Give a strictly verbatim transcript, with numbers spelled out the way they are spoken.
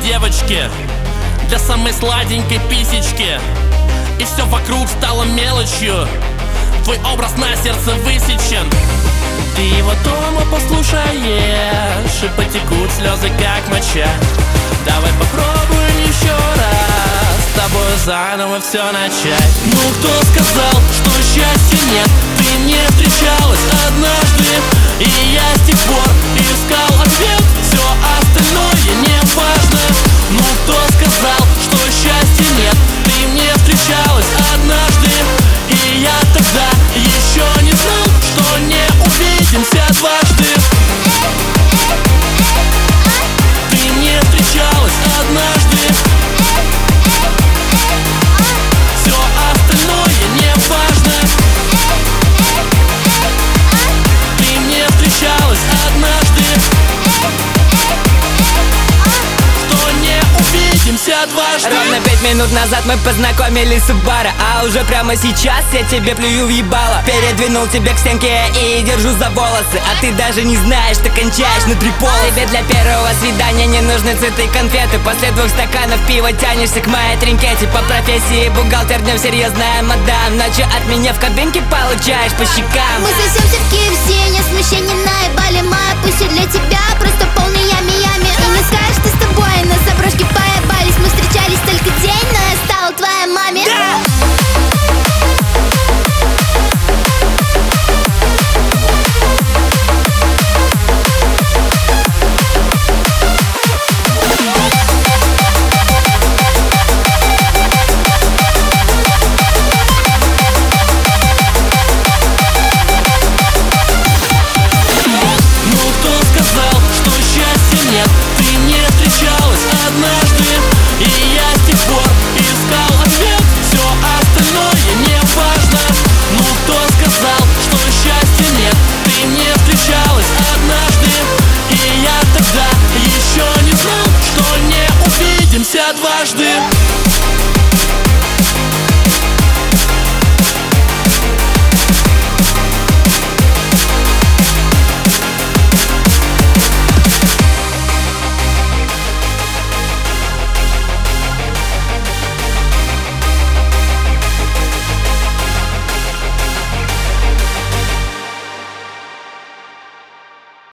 девочки, для самой сладенькой писечки. И все вокруг стало мелочью, твой образ на сердце высечен. Ты его дома послушаешь, и потекут слезы как моча. Давай попробуем еще раз с тобой заново все начать. Ну кто сказал, что счастья нет? Ты не встречалась однажды, и я с тех пор искал ответ. Все остальное не важно. Ну кто сказал, что счастья нет? Ты мне встречалась однажды, и я тогда еще не знал, что не увидимся дважды. Ты мне встречалась однажды, все остальное не важно. Ты мне встречалась однажды, что не увидимся дважды. Ровно пять минут назад мы познакомились у бара, а уже прямо сейчас я тебе плюю в ебало. Передвинул тебя к стенке и держу за волосы, а ты даже не знаешь, что кончаешь внутри пола. Тебе для первого свидания не нужны цветы и конфеты. После двух стаканов пива тянешься к моей тринкете. По профессии бухгалтер, днем серьезная мадам. Ночью от меня в кабинке получаешь по щекам. Мы сосемся в ки эф си, не смущение наебали. Моя пусть для тебя просто полный ями-ями. И не скажешь, ты с тобой на заброшке поебались. Мы встречались только день